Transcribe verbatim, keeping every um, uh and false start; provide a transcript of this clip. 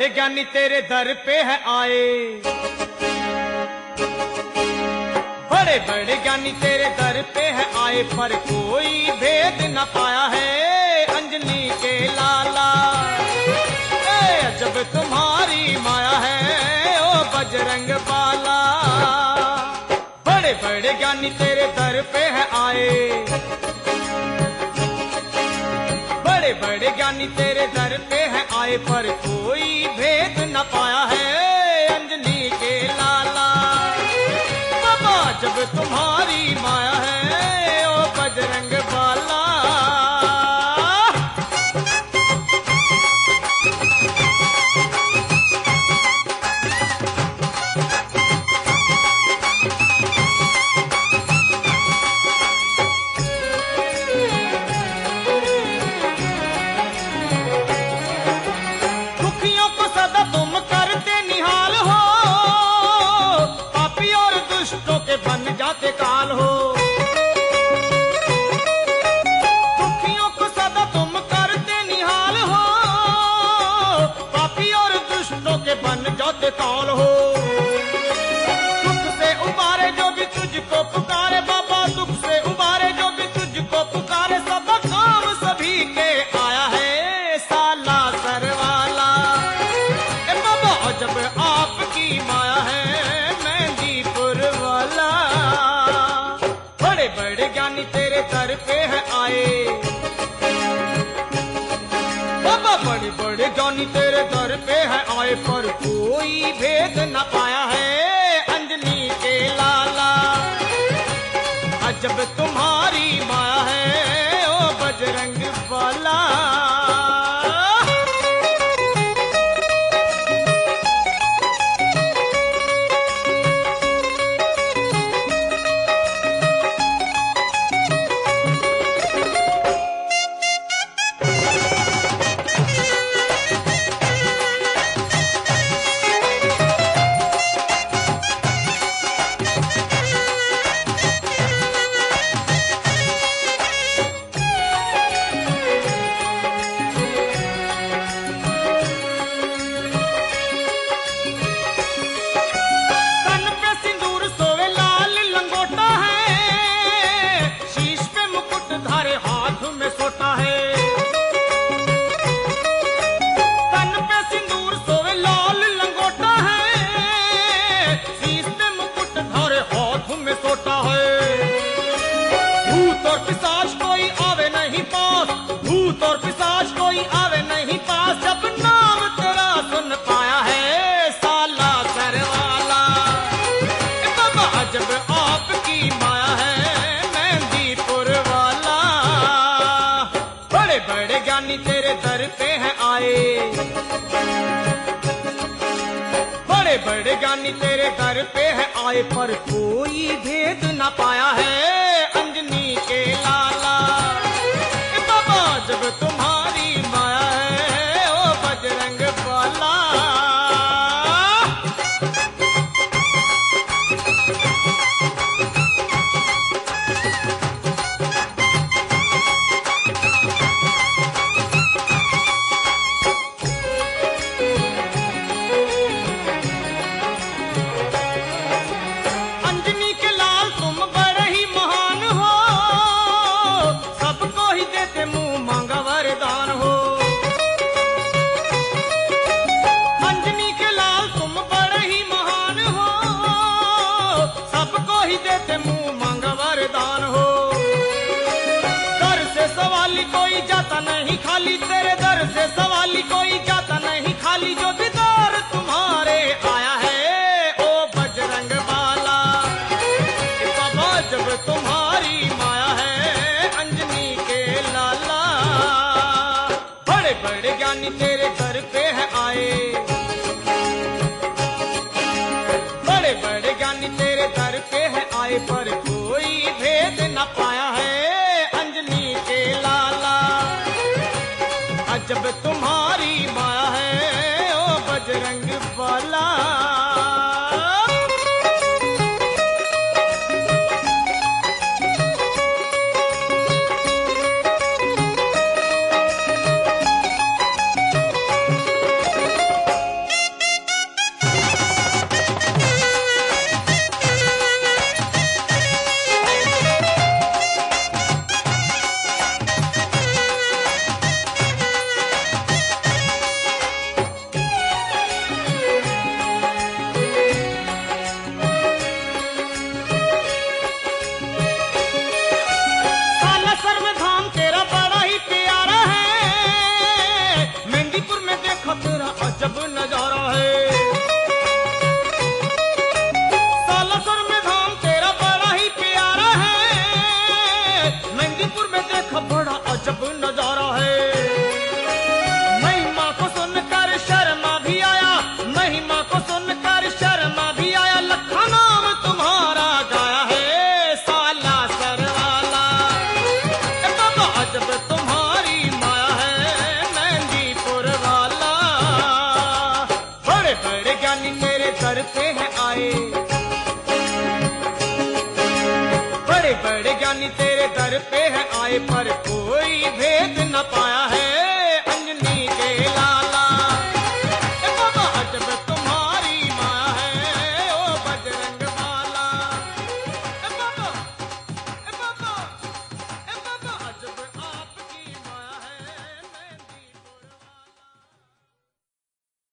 बड़े ज्ञानी तेरे दर पे है आए, बड़े बड़े ज्ञानी तेरे दर पे है आए, पर कोई भेद न पाया है अंजनी के लाला। ए जब तुम्हारी माया है ओ बजरंग बाला, बड़े बड़े ज्ञानी तेरे दर पे है आए, बड़े बड़े ज्ञानी तेरे दर पे है आए, पर कोई भेद न पाया है अंजनी के लाला। बाबा जब तुम्हारी माया है ओ बजरंग बाला। बन जाते काल हो, दुखियों को सदा तुम करते निहाल हो, पापी और दुष्टों के बन जाते काल हो। दुख से उबारे जो भी तुझको पुकारे बाबा, दुख से उबारे जो भी तुझको पुकारे, सब काम सभी के आया है साला सरवाला। ए बाबा जब आपकी माया है मेहंदीपुर वाला, बड़े बड़े ज्ञानी तेरे दर पे है आए, बाबा बड़े बड़े ज्ञानी तेरे दर पे है आए, पर कोई भेद न पाया है अंजनी के लाला। जब तुम्हारी माया है ओ बजरंग बाला। भूत और पिशाच कोई आवे नहीं पास, जब नाम तेरा सुन पाया है साला सरवाला। बाबा जब आपकी माया है मेहंदीपुर वाला, बड़े बड़े ज्ञानी तेरे दर पे है आए, बड़े बड़े ज्ञानी तेरे दर पे है आए, पर कोई भेद न पाया है अंजनी के लाला। जब तुम्हारी माया है ओ बजरंग बाला। अंजनी के लाल तुम बड़े ही महान हो, सबको ही देते मुंह वरदान हो। अंजनी के लाल तुम बड़े ही महान हो, सबको ही देते मुंह मांग वरदान हो। दर से सवाली कोई जाता नहीं खाली, तेरे दर से सवाली कोई जाता नहीं खाली, जो भी दर तुम्हारे आया है ओ बजरंग बाला। बाबा जब तुम्हारी माया है अंजनी के लाला, बड़े ज्ञानी तेरे दर पे है आए, बड़े बड़े ज्ञानी तेरे दर पे है आए, पर कोई भेद न पाया है अंजनी के लाला। जब तुम्हारी माया है ओ बजरंग बाला। दर पे है आए। बड़े बड़े ज्ञानी तेरे दर पे है आए, पर कोई भेद न पाया है।